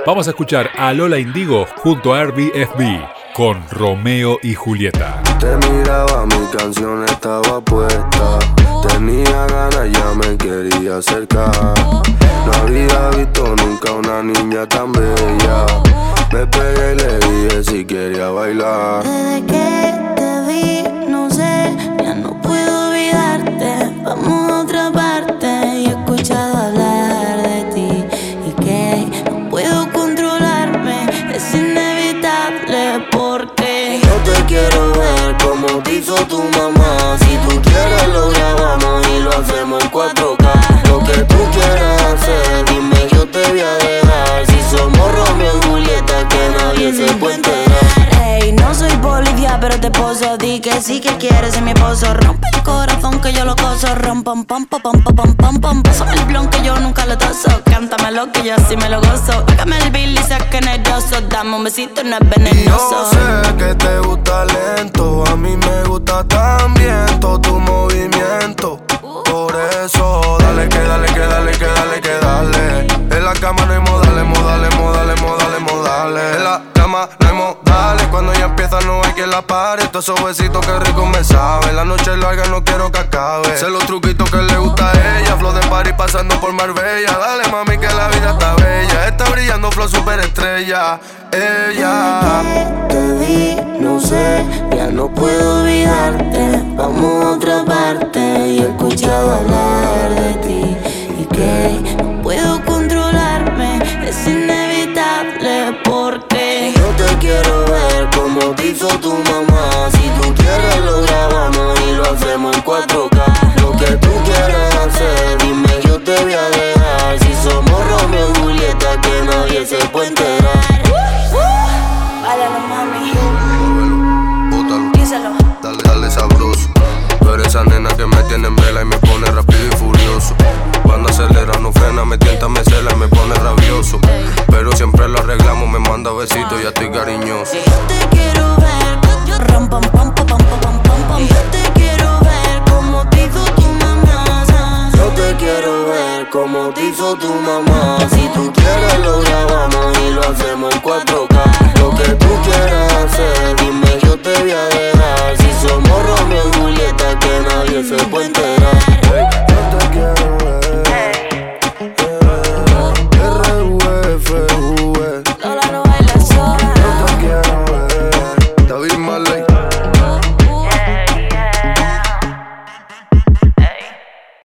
Vamos a escuchar a Lola Indigo junto a Airbnb con Romeo y Julieta. Te miraba, mi canción estaba puesta. Tenía ganas, ya me quería acercar. No había visto nunca una niña tan bella. Me pegué y le dije si quería bailar. Desde que te vi, no sé, ya no puedo olvidarte. Vamos a otra parte. Y he escuchado hablar de ti y que no puedo controlarme. Es inevitable porque yo te quiero ver como te hizo tu mamá. Si tú quieres lo grabamos y lo hacemos en 4K. Lo que tú quieras hacer, dime, yo te voy a dejar. Si somos Romeo y Julieta, que nadie se puede enterar. Ey, no soy Bolivia, pero te poso. Di que sí que quieres ser mi esposo. Rompe el corazón que yo lo coso. Rom, pam, pam, pam, pam, pam, pam, pam. Pásame el blon que yo nunca lo toso. Cántamelo que yo así me lo gozo. Págame el bill y sea generoso. Dame un besito, no es venenoso. Yo sé que te gusta lento. A mí me gusta también todo tu movimiento. Por eso, dale que dale, que dale, que dale, que dale. En la cama no hay modales, modales, modales, modales, modales. En la cama no hay modales. Cuando ya empieza no hay quien la pare. Todos esos besitos que rico me saben. La noche es larga, no quiero que acabe. Sé los truquitos que le gusta a ella. Flow de party pasando por Marbella. Dale mami que la vida está bella. Está brillando flow superestrella. Ella. Te vi, no sé, ya no puedo olvidarte. Vamos a otra parte. Y he escuchado hablar de ti y que no puedo controlarme. Es inevitable porque yo te quiero ver como te hizo tu mamá. Si tú quieres lo grabamos y lo hacemos en 4K. Lo que tú quieras hacer, dime, yo te voy a dejar. Si somos Romeo y Julieta, que nadie se puede enterar. Báilalo, mami. Bótalo, Díselo. dale, dale sabroso. Tú eres esa nena que me tiene en vela y me pone rápido y furioso. Cuando acelera no frena, me tienta, me cela y me pone rabioso. Pero siempre lo arreglamos, me manda besitos y ya estoy cariñoso. Yo te quiero ver, rom, pam, pam, pam, pam, pam, pam, pam. Yo te quiero ver como te hizo tu mamá. Yo te quiero ver como te hizo tu mamá. Si tú quieres lo grabamos y lo hacemos en 4K. Lo que tú quieras hacer, dime, yo te voy a dejar. Si somos Romeo y Julieta, que nadie se puede enterar.